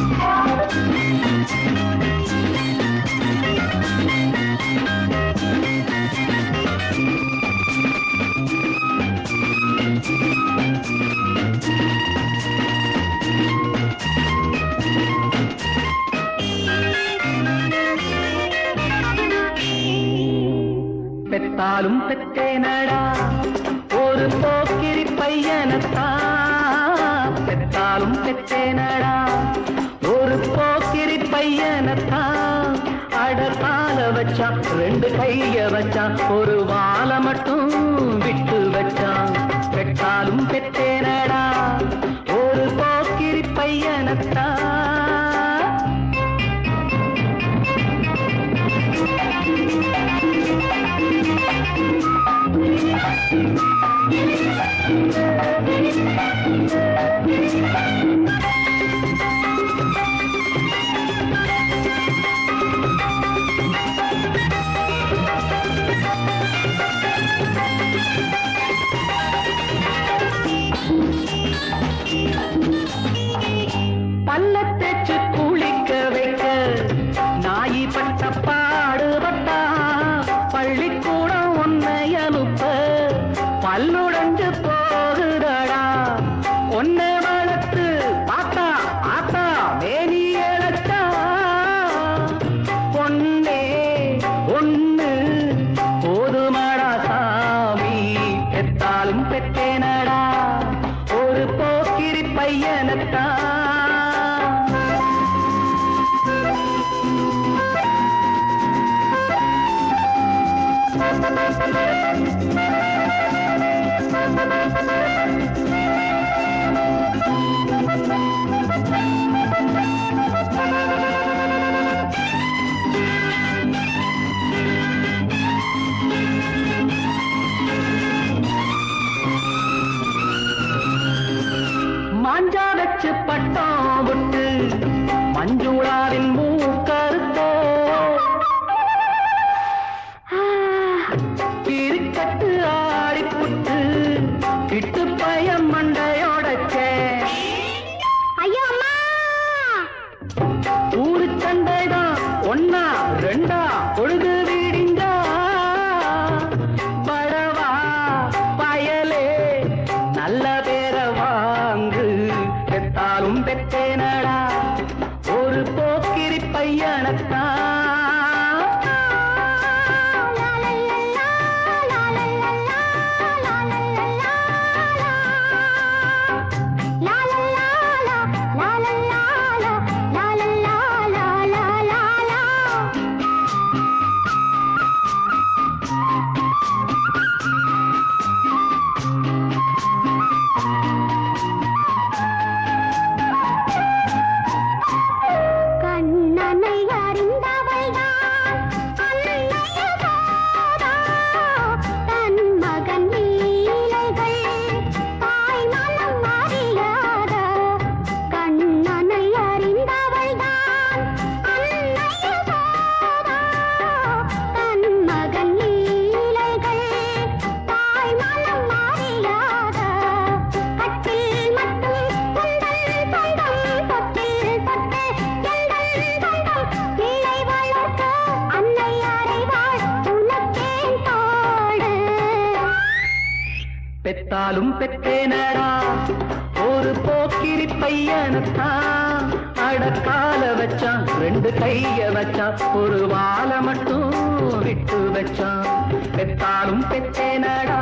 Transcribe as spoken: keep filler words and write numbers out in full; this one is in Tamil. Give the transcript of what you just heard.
பெத்தாலும் பெத்தேனடா ஒரு போக்கிரி பையனத்தான், பெத்தாலும் பெத்தேனடா ஒரு போக்கிரி பையனத்தான். அட கால வச்சான் ரெண்டு கைய வச்சான் ஒரு வாழ மட்டும் விட்டு வச்சான். பெத்தாலும் பெத்தேனடா ஒரு போக்கிரி பையனத்தான். பல்ல தேச்சு குளிக்க வைக்க நாயி பட்ட பாடுபட்டா, பள்ளிக்கூடம் உன்னை அனுப்ப பல்லுடைஞ்சு போகுதடா. ஒன்னை வளர்த்து பாத்தா பாத்தா மேனி இழச்சா, பொன்னே ஒண்ணு போதுமாடா சாமி. பெத்தாலும் பெத்தேனடா ஒரு போக்கிரி பையனத்தான். மாஞ்சா வச்சு பட்டம் விட்டு மஞ்சுளாவின் மூக்கறுத்தோ, திருக்கட்டு ஆடிப்புட்டு இட்டு பயம் மண்டையோடச்சே. ஐயோ அம்மா, ஊரு சண்டைதான் ஒன்னா ரெண்டா பொழுது வீடிங்கா. படவா பயலே நல்ல பேர வாங்கு. பெத்தாலும் பெத்தேனடா ஒரு போக்கிரி பையனத்தான். பெத்தாலும் பெத்தேனடா ஒரு போக்கிரி பையனத்தான். அடக்கால வச்சான் ரெண்டு கைய வச்சான் ஒரு வாழ மட்டும் விட்டு வச்சான். பெத்தாலும் பெத்தேனடா